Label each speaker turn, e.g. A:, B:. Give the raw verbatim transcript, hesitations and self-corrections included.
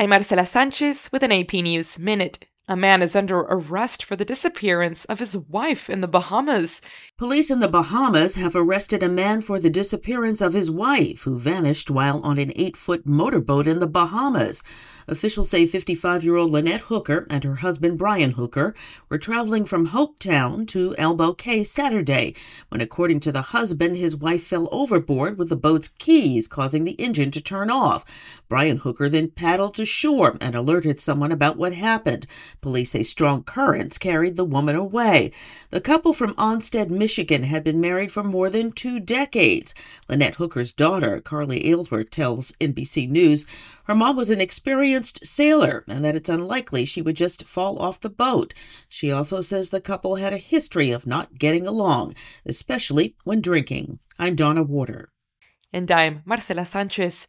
A: I'm Marcela Sanchez with an A P News Minute. A man is under arrest for the disappearance of his wife in the Bahamas.
B: Police in the Bahamas have arrested a man for the disappearance of his wife, who vanished while on an eight-foot motorboat in the Bahamas. Officials say fifty-five-year-old Lynette Hooker and her husband Brian Hooker were traveling from Hopetown to Elbow Cay Saturday, when, according to the husband, his wife fell overboard with the boat's keys, causing the engine to turn off. Brian Hooker then paddled to shore and alerted someone about what happened. Police say strong currents carried the woman away. The couple from Onstead, Michigan, had been married for more than two decades. Lynette Hooker's daughter, Carly Aylesworth, tells N B C News her mom was an experienced sailor and that it's unlikely she would just fall off the boat. She also says the couple had a history of not getting along, especially when drinking. I'm Donna Warder.
A: And I'm Marcela Sanchez.